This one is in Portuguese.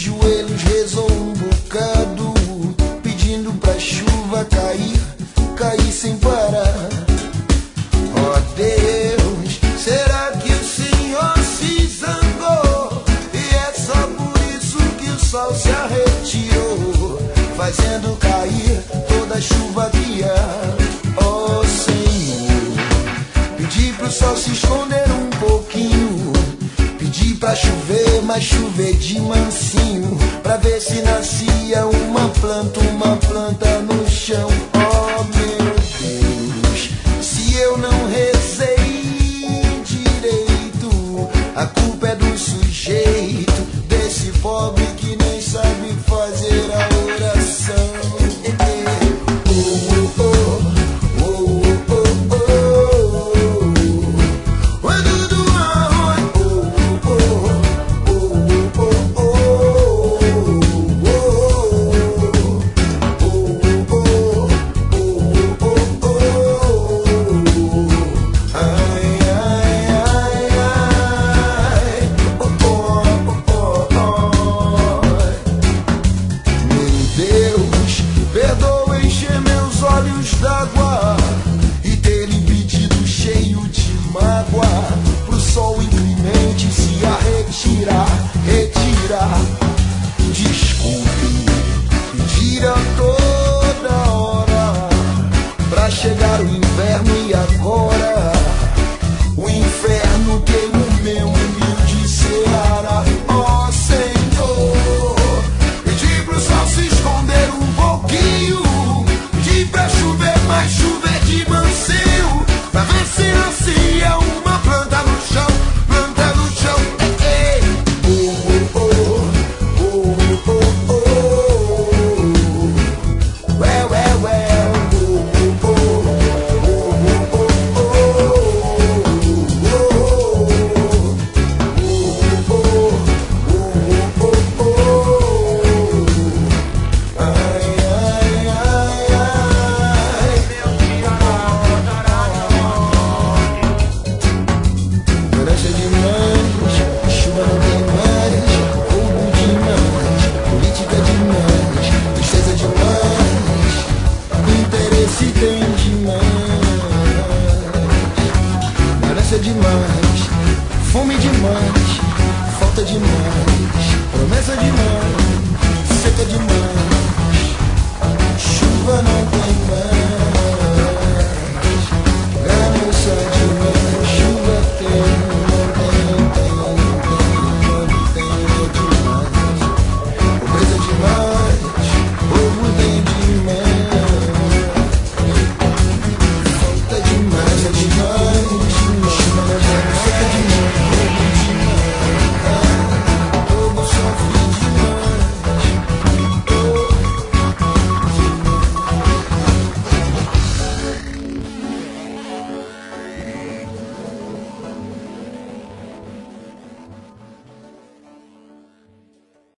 joelhos rezou um bocado, pedindo pra chuva cair, cair sem parar. Ó Deus, será que o Senhor se zangou? E é só por isso que o sol se retirou, fazendo cair toda a chuva que há. Ó Senhor, pedi pro sol se esconder um pouquinho, pedi pra chover, mas chover de mansinho, pra ver se nascia uma planta no chão. Oh meu Deus, se eu não rezar